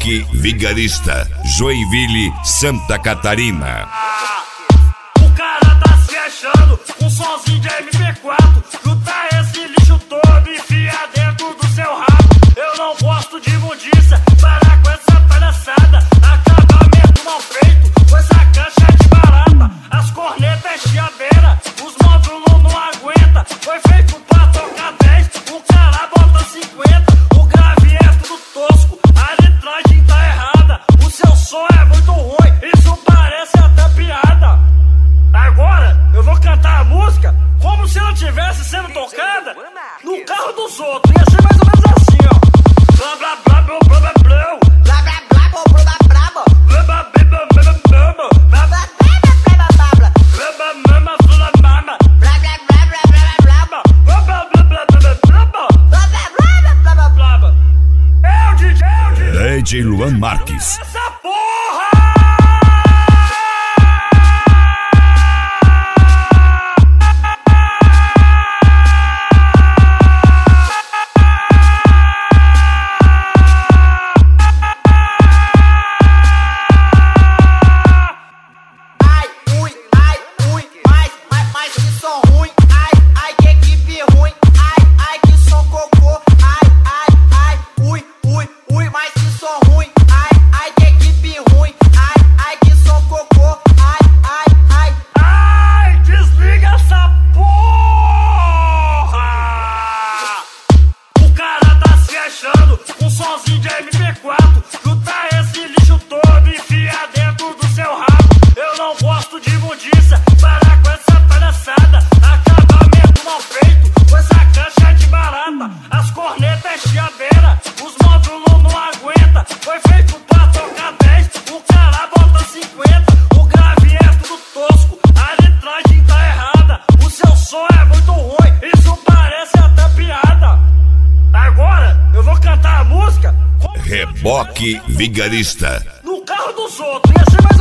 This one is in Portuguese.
Reboque Vigarista, Joinville, Santa Catarina. O cara tá se achando com somzinho de MP4. Junta esse lixo todo e enfia dentro do seu rabo. Eu não gosto de imundícia, parar com essa palhaçada. Acabamento mal feito, pois a caixa é de barata. As cornetas é chiadeira, os módulos não aguenta. Foi feito pra tocar 10, o cara bota 50. O grave é tudo tosco, a litragem tá errada. O seu som é muito ruim, isso parece até piada. Agora eu vou cantar a música como se ela estivesse sendo tocada no carro dos outros. Ia ser mais ou menos assim, ó. Blá blá blá blá blá blá blá. Blá blá blá blá blá blá blá. Blá blá blá blá blá blá. Blá blá blá blá blá blá. Blá blá mama blá mama. Blá blá blá blá blá blá. Blá blá blá blá blá blá blá. Blá blá blá blá blá blá. É o DJ, DJ Luan Marques. essa porra! Mais que som ruim, ai que equipe ruim, ai que som cocô, ai ui, mais que som ruim, ai que equipe ruim, ai que som cocô, Ai, desliga essa porra! O cara tá se achando com somzinho de MP4. Junta esse lixo todo e enfia dentro do seu rabo. Eu não gosto de imundícia, parar com essa palhaçada. Acabamento mal feito, pois a caixa é de barata. As cornetas é chiadeira, os módulos não aguenta. Foi feito pra tocar 10, o cara bota 50. O grave é tudo tosco, a litragem tá errada. O seu som é muito ruim, isso parece até piada. Agora eu vou cantar a música Reboque Vigarista. no carro dos outros. Ia ser mais